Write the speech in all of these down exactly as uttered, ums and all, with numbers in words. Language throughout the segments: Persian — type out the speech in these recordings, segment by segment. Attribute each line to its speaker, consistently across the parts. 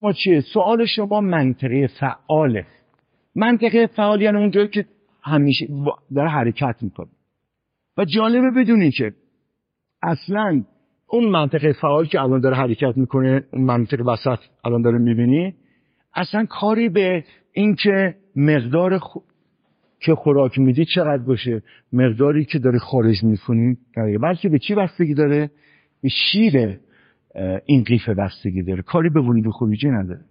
Speaker 1: ما چیه؟ سوال شما منطقه فعاله. منطقه فعال یعنی اونجایی که همیشه داره حرکت میکنه. و جالبه بدونی که اصلا اون منطقه فعال که الان داره حرکت میکنه، اون منطقه وسط الان داره میبینی، اصلا کاری به این که مقدار خ... که خوراک میدی چقدر باشه، مقداری که داره خارج میکنی، بلکه به چی بستگی داره؟ به شیر این قیفه بستگی داره، کاری به ورود و خروجی نداره.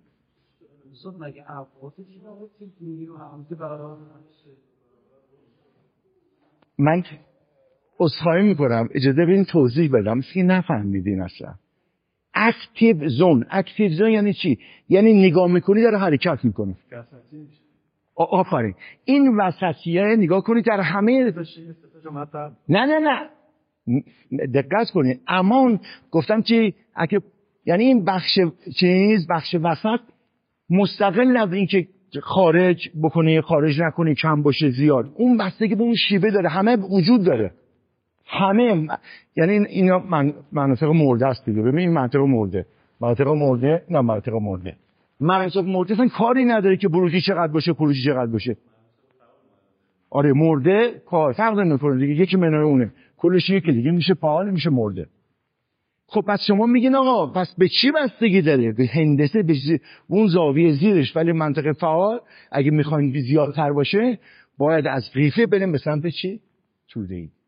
Speaker 1: من عذرخواهی میکنم، اجازه بدین توضیح بدم، مثل که نفهمیدین اصلا. اکتیو زون، اکتیو زون یعنی چی؟ یعنی نگاه میکنی داره حرکت میکنه. آفرین. این وسطیه نگاه کنید در همه نه نه نه دقت کنید. اما گفتم چی؟ اگه یعنی این بخش چیز، بخش وسط مستقل از این که خارج بکنه خارج نکنه، کم باشه زیاد، اون بستگی به اون شیبه داره، همه وجود داره، همه. یعنی اینا من مناطق مرده است دیگه. ببین این منطقه مرده، منطقه مرده، نه منطقه مرده، مناطق مرده اصلا کاری نداره که بروجی چقدر باشه، خروجی چقدر باشه. آره مرده کار فرق نمیکنه دیگه، یکی منهای اونه، کلش یکی دیگه، میشه فعال میشه مرده. خب پس شما میگین آقا پس به چی بستگی داره؟ به هندسه، به اون زاویه زیرش. ولی منطقه فعال اگه میخواین زیادتر باشه باید از قیفه بریم به سمت چی؟ توده‌ای.